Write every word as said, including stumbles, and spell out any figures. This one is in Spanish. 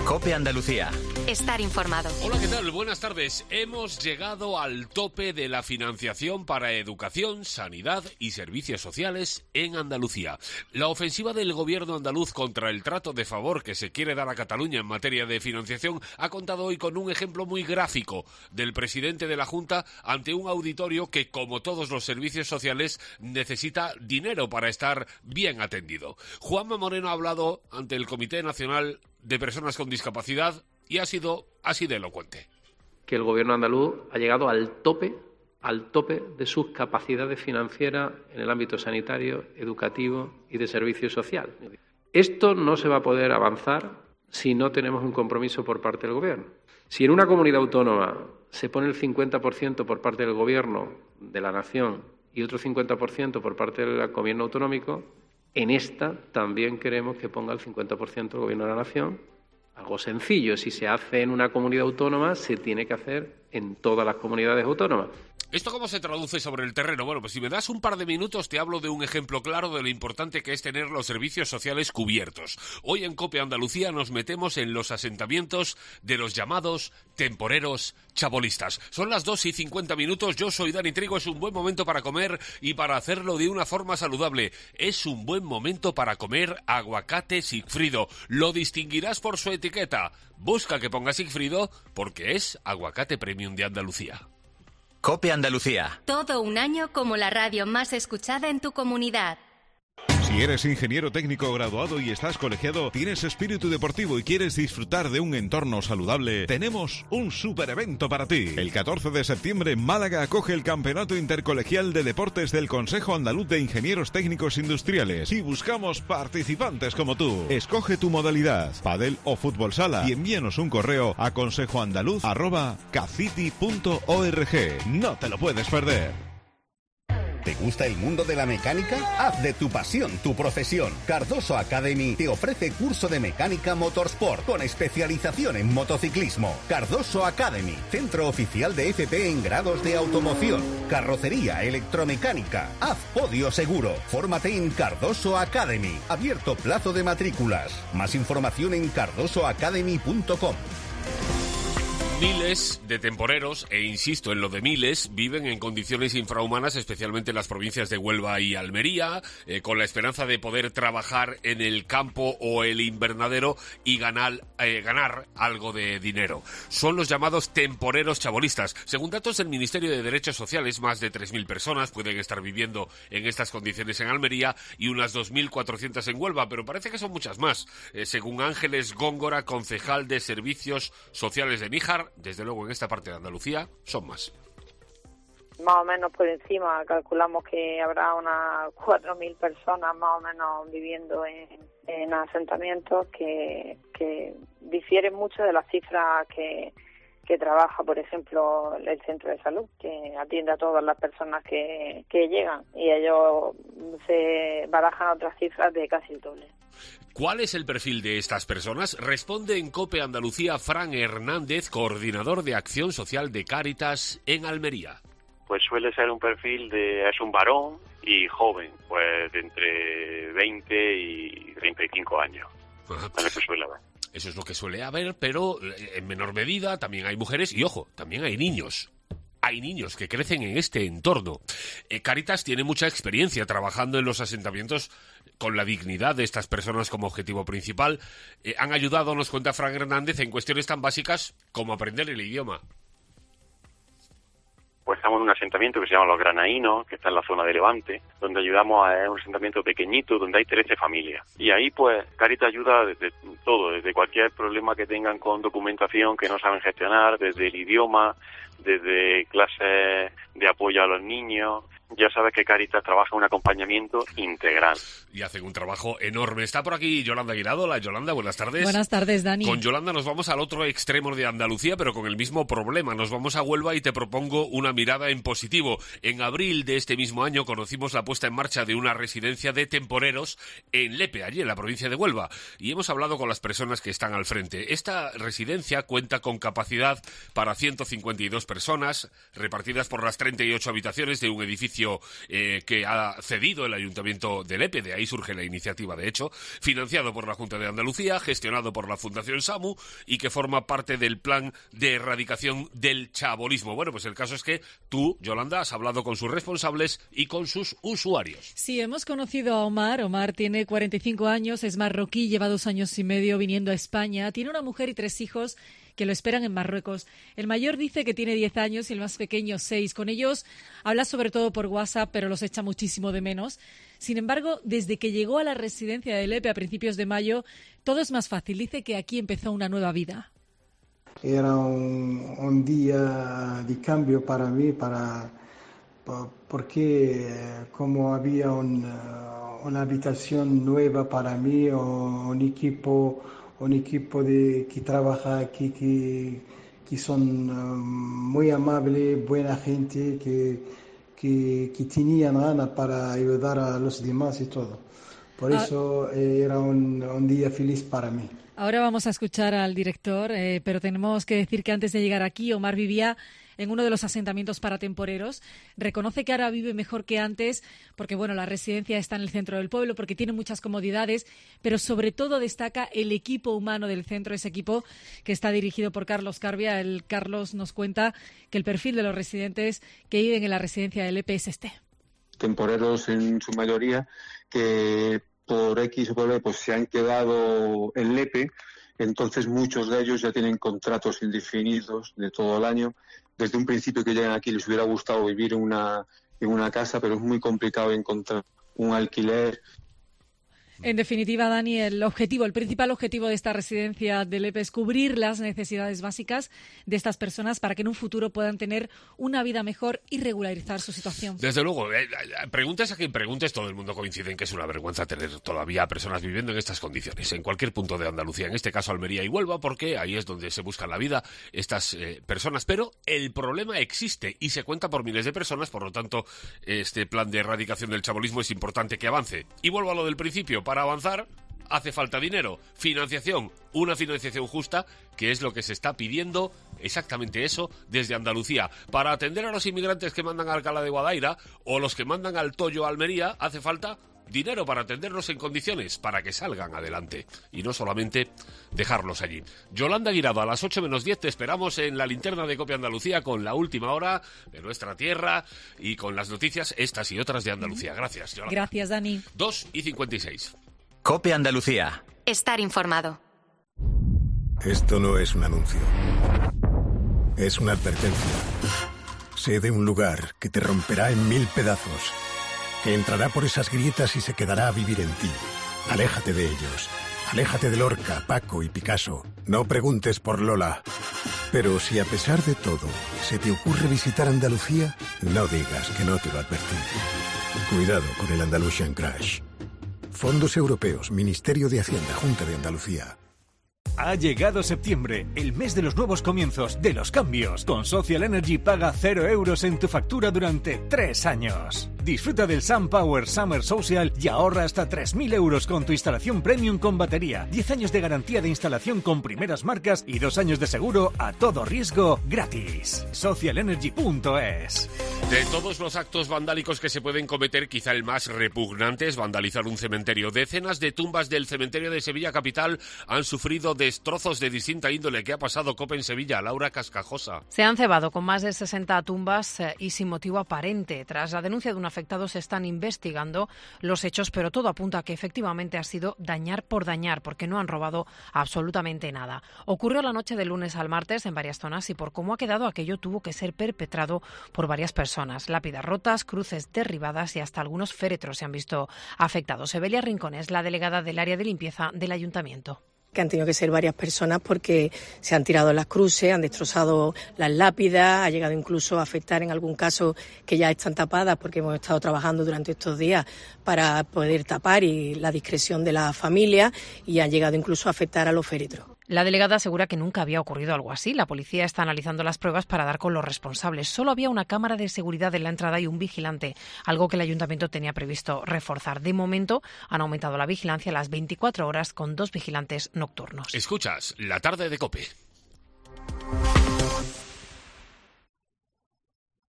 COPE Andalucía. Estar informado. Hola, ¿qué tal? Buenas tardes. Hemos llegado al tope de la financiación para educación, sanidad y servicios sociales en Andalucía. La ofensiva del gobierno andaluz contra el trato de favor que se quiere dar a Cataluña en materia de financiación ha contado hoy con un ejemplo muy gráfico del presidente de la Junta ante un auditorio que, como todos los servicios sociales, necesita dinero para estar bien atendido. Juanma Moreno ha hablado ante el Comité Nacional de Personas con Discapacidad y ha sido así de elocuente. Que el gobierno andaluz ha llegado al tope, al tope de sus capacidades financieras en el ámbito sanitario, educativo y de servicio social. Esto no se va a poder avanzar si no tenemos un compromiso por parte del gobierno. Si en una comunidad autónoma se pone el cincuenta por ciento por parte del gobierno de la nación y otro cincuenta por ciento por parte del gobierno autonómico, en esta también queremos que ponga el cincuenta por ciento el Gobierno de la Nación. Algo sencillo, si se hace en una comunidad autónoma, se tiene que hacer en todas las comunidades autónomas. ¿Esto cómo se traduce sobre el terreno? Bueno, pues si me das un par de minutos te hablo de un ejemplo claro de lo importante que es tener los servicios sociales cubiertos. Hoy en COPE Andalucía nos metemos en los asentamientos de los llamados temporeros chabolistas. Son las dos y cincuenta minutos, yo soy Dani Trigo, es un buen momento para comer y para hacerlo de una forma saludable. Es un buen momento para comer aguacate Sigfrido. Lo distinguirás por su etiqueta. Busca que ponga Sigfrido porque es aguacate premium de Andalucía. COPE Andalucía. Todo un año como la radio más escuchada en tu comunidad. Si eres ingeniero técnico graduado y estás colegiado, tienes espíritu deportivo y quieres disfrutar de un entorno saludable, tenemos un super evento para ti. El catorce de septiembre, Málaga acoge el Campeonato Intercolegial de Deportes del Consejo Andaluz de Ingenieros Técnicos Industriales y buscamos participantes como tú. Escoge tu modalidad, pádel o fútbol sala, y envíanos un correo a consejoandaluz arroba caciti punto org. No te lo puedes perder. ¿Te gusta el mundo de la mecánica? Haz de tu pasión tu profesión. Cardoso Academy te ofrece curso de mecánica motorsport con especialización en motociclismo. Cardoso Academy, centro oficial de F P en grados de automoción, carrocería, electromecánica. Haz podio seguro. Fórmate en Cardoso Academy. Abierto plazo de matrículas. Más información en cardoso academy punto com. Miles de temporeros, e insisto en lo de miles, viven en condiciones infrahumanas, especialmente en las provincias de Huelva y Almería, eh, con la esperanza de poder trabajar en el campo o el invernadero y ganar, eh, ganar algo de dinero. Son los llamados temporeros chabolistas. Según datos del Ministerio de Derechos Sociales, más de tres mil personas pueden estar viviendo en estas condiciones en Almería y unas dos mil cuatrocientas en Huelva, pero parece que son muchas más. Eh, según Ángeles Góngora, concejal de Servicios Sociales de Níjar, desde luego en esta parte de Andalucía son más. Más o menos por encima calculamos que habrá unas cuatro mil personas más o menos viviendo en, en asentamientos que, que difieren mucho de las cifras que, que trabaja, por ejemplo, el centro de salud, que atiende a todas las personas que, que llegan, y ellos se barajan otras cifras de casi el doble. ¿Cuál es el perfil de estas personas? Responde en COPE Andalucía Fran Hernández, coordinador de Acción Social de Cáritas en Almería. Pues suele ser un perfil de... es un varón y joven, pues de entre veinte y treinta y cinco años. Ajá. Es lo que suele haber. Eso es lo que suele haber, pero en menor medida también hay mujeres y, ojo, también hay niños. Hay niños que crecen en este entorno. Eh, Cáritas tiene mucha experiencia trabajando en los asentamientos con la dignidad de estas personas como objetivo principal. Eh, han ayudado, nos cuenta Fran Hernández, en cuestiones tan básicas como aprender el idioma. Pues estamos en un asentamiento que se llama Los Granaínos, que está en la zona de Levante, donde ayudamos a un asentamiento pequeñito, donde hay trece familias. Y ahí, pues, Cáritas ayuda desde todo, desde cualquier problema que tengan con documentación que no saben gestionar, desde el idioma, desde clases de apoyo a los niños. Ya sabes que Cáritas trabaja un acompañamiento integral. Y hacen un trabajo enorme. Está por aquí Yolanda Guirado. Hola, Yolanda, buenas tardes. Buenas tardes, Dani. Con Yolanda nos vamos al otro extremo de Andalucía, pero con el mismo problema. Nos vamos a Huelva y te propongo una mirada en positivo. En abril de este mismo año conocimos la puesta en marcha de una residencia de temporeros en Lepe, allí en la provincia de Huelva. Y hemos hablado con las personas que están al frente. Esta residencia cuenta con capacidad para ciento cincuenta y dos personas. personas repartidas por las treinta y ocho habitaciones de un edificio eh, que ha cedido el Ayuntamiento de Lepe. De ahí surge la iniciativa, de hecho, financiado por la Junta de Andalucía, gestionado por la Fundación SAMU y que forma parte del plan de erradicación del chabolismo. Bueno, pues el caso es que tú, Yolanda, has hablado con sus responsables y con sus usuarios. Sí, hemos conocido a Omar. Omar tiene cuarenta y cinco años, es marroquí, lleva dos años y medio viniendo a España, tiene una mujer y tres hijos que lo esperan en Marruecos. El mayor dice que tiene diez años y el más pequeño seis. Con ellos habla sobre todo por WhatsApp, pero los echa muchísimo de menos. Sin embargo, desde que llegó a la residencia de Lepe a principios de mayo, todo es más fácil. Dice que aquí empezó una nueva vida. Era un, un día de cambio para mí, para, porque como había un, una habitación nueva para mí, un equipo, un equipo de, que trabaja aquí, que, que son muy amables, buena gente, que, que, que tenían ganas para ayudar a los demás y todo. Por eso eh, era un, un día feliz para mí. Ahora vamos a escuchar al director, eh, pero tenemos que decir que antes de llegar aquí, Omar vivía en uno de los asentamientos para temporeros. Reconoce que ahora vive mejor que antes porque, bueno, la residencia está en el centro del pueblo, porque tiene muchas comodidades, pero sobre todo destaca el equipo humano del centro, ese equipo que está dirigido por Carlos Carbia. El Carlos nos cuenta que el perfil de los residentes que viven en la residencia del Lepe es este. Temporeros en su mayoría que por X o por Y pues se han quedado en Lepe, entonces muchos de ellos ya tienen contratos indefinidos de todo el año. Desde un principio que llegan aquí les hubiera gustado vivir en una, en una casa, pero es muy complicado encontrar un alquiler. En definitiva, Dani, el objetivo, el principal objetivo de esta residencia de Lepe es cubrir las necesidades básicas de estas personas para que en un futuro puedan tener una vida mejor y regularizar su situación. Desde luego, eh, preguntes a quien preguntes, todo el mundo coincide en que es una vergüenza tener todavía personas viviendo en estas condiciones, en cualquier punto de Andalucía, en este caso Almería y Huelva, porque ahí es donde se buscan la vida estas eh, personas. Pero el problema existe y se cuenta por miles de personas, por lo tanto, este plan de erradicación del chabolismo es importante que avance. Y vuelvo a lo del principio. Para avanzar hace falta dinero, financiación, una financiación justa, que es lo que se está pidiendo, exactamente eso, desde Andalucía. Para atender a los inmigrantes que mandan a Alcalá de Guadaira o los que mandan al Toyo a Almería, hace falta dinero para atenderlos en condiciones, para que salgan adelante y no solamente dejarlos allí. Yolanda Guirado, a las ocho menos diez te esperamos en la linterna de Cope Andalucía con la última hora de nuestra tierra y con las noticias estas y otras de Andalucía. Gracias, Yolanda. Gracias, Dani. dos y cincuenta y seis. Cope Andalucía. Estar informado. Esto no es un anuncio. Es una advertencia. Sé de un lugar que te romperá en mil pedazos, que entrará por esas grietas y se quedará a vivir en ti. Aléjate de ellos. Aléjate de Lorca, Paco y Picasso. No preguntes por Lola. Pero si a pesar de todo se te ocurre visitar Andalucía, no digas que no te lo advertí. Cuidado con el Andalusian Crash. Fondos Europeos, Ministerio de Hacienda, Junta de Andalucía. Ha llegado septiembre, el mes de los nuevos comienzos, de los cambios. Con Social Energy paga cero euros en tu factura durante tres años. Disfruta del SunPower Summer Social y ahorra hasta tres mil euros con tu instalación premium con batería. diez años de garantía de instalación con primeras marcas y dos años de seguro a todo riesgo gratis. social energy punto es. De todos los actos vandálicos que se pueden cometer, quizá el más repugnante es vandalizar un cementerio. Decenas de tumbas del cementerio de Sevilla Capital han sufrido destrozos de distinta índole. ¿Qué ha pasado, Cope, en Sevilla? Laura Cascajosa. Se han cebado con más de sesenta tumbas eh, y sin motivo aparente. Tras la denuncia de un afectado se están investigando los hechos, pero todo apunta a que efectivamente ha sido dañar por dañar, porque no han robado absolutamente nada. Ocurrió la noche del lunes al martes en varias zonas y por cómo ha quedado aquello tuvo que ser perpetrado por varias personas. Lápidas rotas, cruces derribadas y hasta algunos féretros se han visto afectados. Evelia Rincones, la delegada del área de limpieza del Ayuntamiento. Que han tenido que ser varias personas porque se han tirado las cruces, han destrozado las lápidas, ha llegado incluso a afectar en algún caso que ya están tapadas porque hemos estado trabajando durante estos días para poder tapar y la discreción de la familia y han llegado incluso a afectar a los féretros. La delegada asegura que nunca había ocurrido algo así. La policía está analizando las pruebas para dar con los responsables. Solo había una cámara de seguridad en la entrada y un vigilante, algo que el ayuntamiento tenía previsto reforzar. De momento han aumentado la vigilancia a las veinticuatro horas con dos vigilantes nocturnos. Escuchas La Tarde de COPE.